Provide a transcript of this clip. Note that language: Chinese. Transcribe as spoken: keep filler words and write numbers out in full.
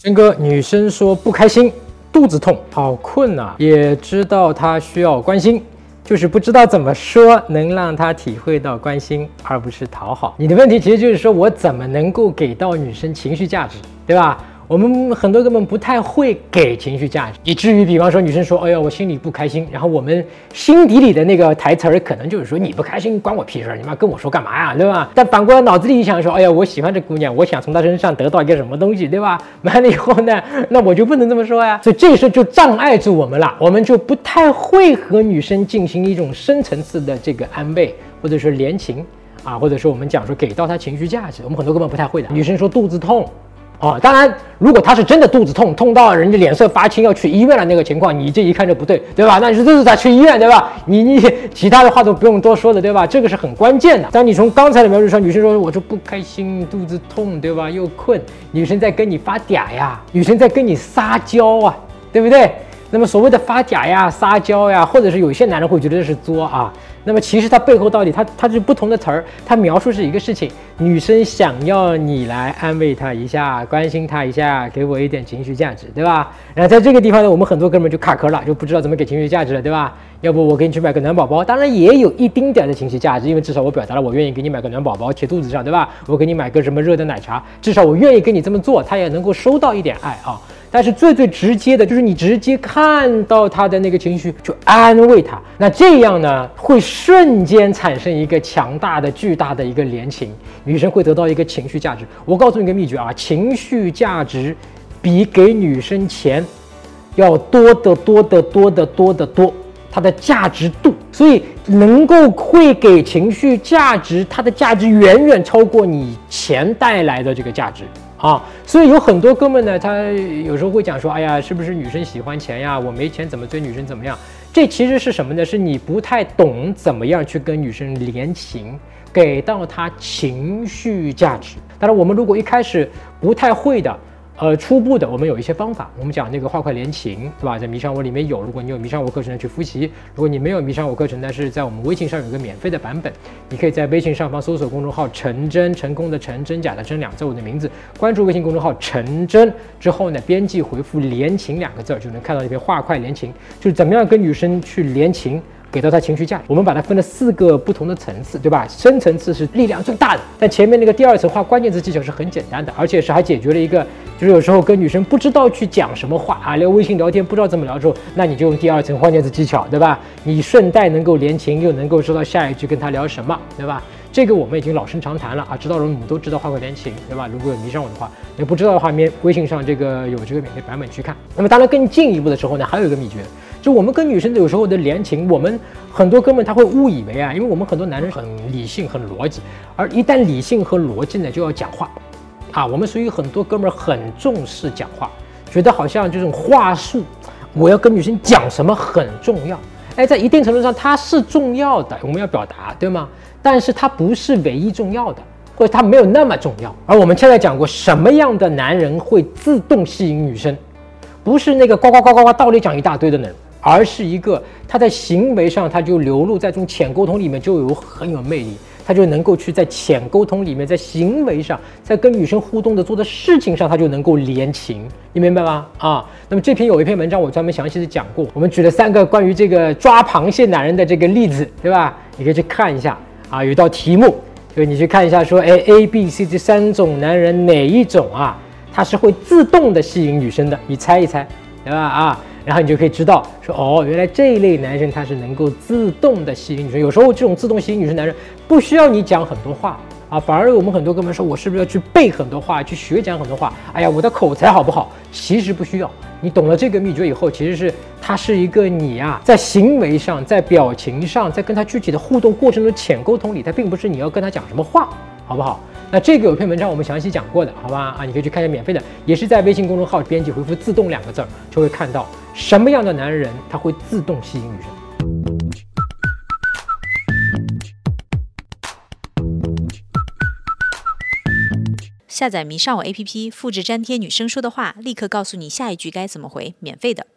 真哥，女生说不开心、肚子痛、好困啊，也知道她需要关心，就是不知道怎么说能让她体会到关心，而不是讨好。你的问题其实就是说我怎么能够给到女生情绪价值，对吧？我们很多根本不太会给情绪价值，以至于比方说女生说哎呀我心里不开心，然后我们心底里的那个台词儿可能就是说你不开心关我屁事，你妈跟我说干嘛呀，对吧？但反过来脑子里一想说哎呀我喜欢这姑娘，我想从她身上得到一个什么东西，对吧？完了以后呢，那我就不能这么说呀，所以这时候就障碍住我们了，我们就不太会和女生进行一种深层次的这个安慰或者说怜情啊，或者说我们讲说给到她情绪价值，我们很多根本不太会的。女生说肚子痛哦，当然，如果他是真的肚子痛，痛到人家脸色发青要去医院了那个情况，你这一看就不对，对吧？那你说这是咋去医院，对吧？你你其他的话都不用多说的，对吧？这个是很关键的。但你从刚才的描述上，女生说我就不开心，肚子痛，对吧？又困，女生在跟你发嗲呀，女生在跟你撒娇啊，对不对？那么所谓的发嗲呀、撒娇呀，或者是有些男人会觉得这是作啊。那么其实它背后到底它它是不同的词儿，它描述是一个事情，女生想要你来安慰她一下，关心她一下，给我一点情绪价值，对吧？然后在这个地方呢，我们很多哥们就卡壳了，就不知道怎么给情绪价值了，对吧？要不我给你去买个暖宝宝，当然也有一丁点的情绪价值，因为至少我表达了我愿意给你买个暖宝宝贴肚子上，对吧？我给你买个什么热的奶茶，至少我愿意跟你这么做，他也能够收到一点爱啊。但是最最直接的就是你直接看到他的那个情绪，就安慰他，那这样呢会瞬间产生一个强大的巨大的一个连情，女生会得到一个情绪价值。我告诉你一个秘诀啊，情绪价值比给女生钱要多得多得多得多得多，它的价值度，所以能够会给情绪价值，它的价值远远超过你钱带来的这个价值啊。所以有很多哥们呢，他有时候会讲说，哎呀，是不是女生喜欢钱呀？我没钱怎么追女生怎么样？这其实是什么呢？是你不太懂怎么样去跟女生连情，给到她情绪价值。当然，我们如果一开始不太会的，呃，初步的我们有一些方法，我们讲那个画块连情，对吧？在迷上我里面有，如果你有迷上我课程的去复习，如果你没有迷上我课程，但是在我们微信上有一个免费的版本，你可以在微信上方搜索公众号陈真，成功的陈，真假的真，两字我的名字，关注微信公众号陈真之后呢，编辑回复连情两个字，就能看到一篇画块连情，就是怎么样跟女生去连情，给到她情绪价值。我们把它分了四个不同的层次，对吧？深层次是力量最大的，但前面那个第二层画关键词技巧是很简单的，而且是还解决了一个，就是有时候跟女生不知道去讲什么话啊，聊微信聊天不知道怎么聊之后，那你就用第二层关键词技巧，对吧？你顺带能够连情，又能够说到下一句跟她聊什么，对吧？这个我们已经老生常谈了啊，知道的人你们都知道画块连情，对吧？如果有迷上我的话，你不知道的话，面微信上这个有这个免费版本去看。那么当然更进一步的时候呢，还有一个秘诀，就我们跟女生有时候的连情，我们很多哥们他会误以为啊，因为我们很多男人很理性很逻辑，而一旦理性和逻辑呢，就要讲话啊。我们属于很多哥们很重视讲话，觉得好像这种话术，我要跟女生讲什么很重要。哎，在一定程度上它是重要的，我们要表达，对吗？但是它不是唯一重要的，或者它没有那么重要。而我们现在讲过，什么样的男人会自动吸引女生？不是那个呱呱呱呱呱道理讲一大堆的人，而是一个他在行为上他就流露在这种浅沟通里面就有很有魅力，他就能够去在浅沟通里面，在行为上，在跟女生互动的做的事情上，他就能够连情，你明白吗？啊，那么这篇有一篇文章我专门详细的讲过，我们举了三个关于这个抓螃蟹男人的这个例子，对吧？你可以去看一下啊，有一道题目，就是你去看一下说，哎 A B C 这三种男人哪一种啊，他是会自动的吸引女生的，你猜一猜，对吧？啊。然后你就可以知道说，哦，原来这一类男生他是能够自动的吸引女生。有时候这种自动吸引女生男人不需要你讲很多话啊，反而我们很多哥们说，我是不是要去背很多话，去学讲很多话？哎呀，我的口才好不好？其实不需要。你懂了这个秘诀以后，其实是它是一个你啊，在行为上，在表情上，在跟他具体的互动过程中浅沟通里，它并不是你要跟他讲什么话，好不好？那这个有篇文章我们详细讲过的，好吧？啊，你可以去看一下免费的，也是在微信公众号编辑回复自动两个字儿，就会看到什么样的男人他会自动吸引女生。 下载迷上我 A P P， 复制粘贴女生说的话，立刻告诉你下一句该怎么回，免费的。